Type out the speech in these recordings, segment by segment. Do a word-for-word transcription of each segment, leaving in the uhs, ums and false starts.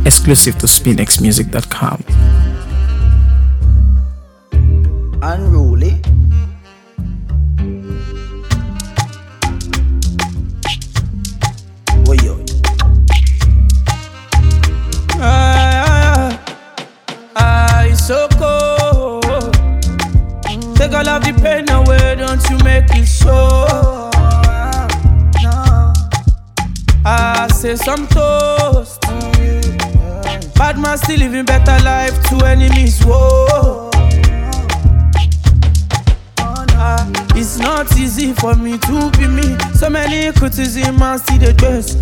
Exclusive to spin x music dot com. Unruly. Boy, yo. Ah, ah, it's so cold. Take all of the pain away, don't you make it show. I say some toast. Bad man still living better life to enemies, whoa. Ah, it's not easy for me to be me. So many criticism and still the dress.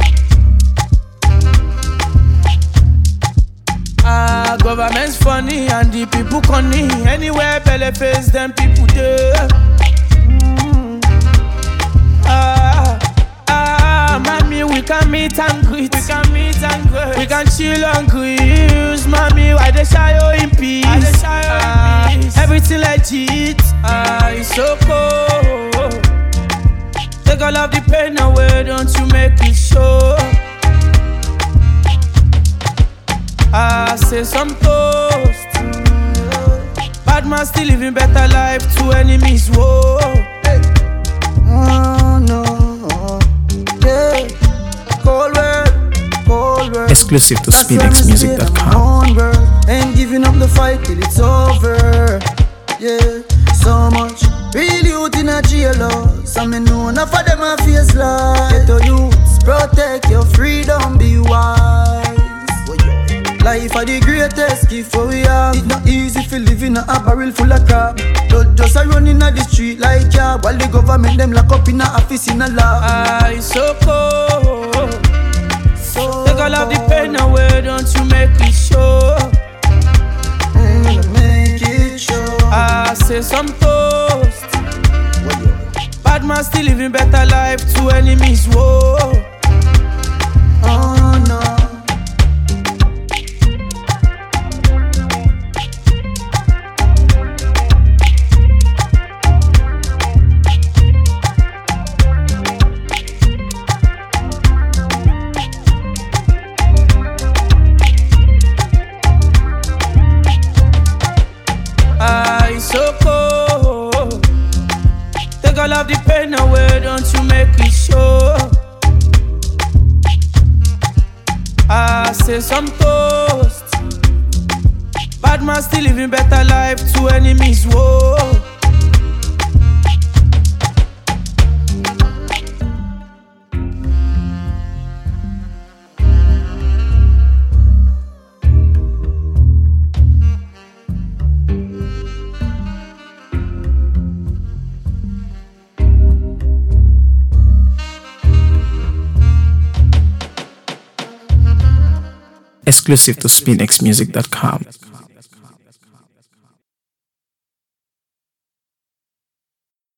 Ah, government's funny and the people conny. Anywhere belly face them people there. Mm. Ah, ah, mommy, we can meet and greet. We can meet and greet. We can chill and cruise. Mommy, why they shy you in peace? Why they shy you ah, in peace? Everything legit. Ah, it's so cold. Take all of the pain away, don't you make it show. I say some toast. Bad man still living better life to enemies, whoa. Hey. Oh no, yeah. Cold world, cold world. Exclusive to spin x music dot com. Ain't giving up the fight till it's over. Yeah, so much real youth in a jail. Some me know enough of them a face like. Get your youths, protect your freedom, be wise. Life are the greatest gift for we have. It's not easy for living in a barrel full of crap. Don't just a run in the street like cab, while the government them lock up in a office in a lab. Ah, it's so cold. So take all of the pain away, don't you make it show. Mm, make it show. I say some toast. Bad man still living better life to enemies, whoa. Oh no. Ah, it's so cold. Take all of the pain away, don't you make it show. I say some toast. Bad man still living better life to enemies, whoa. Exclusive to spin x music dot com.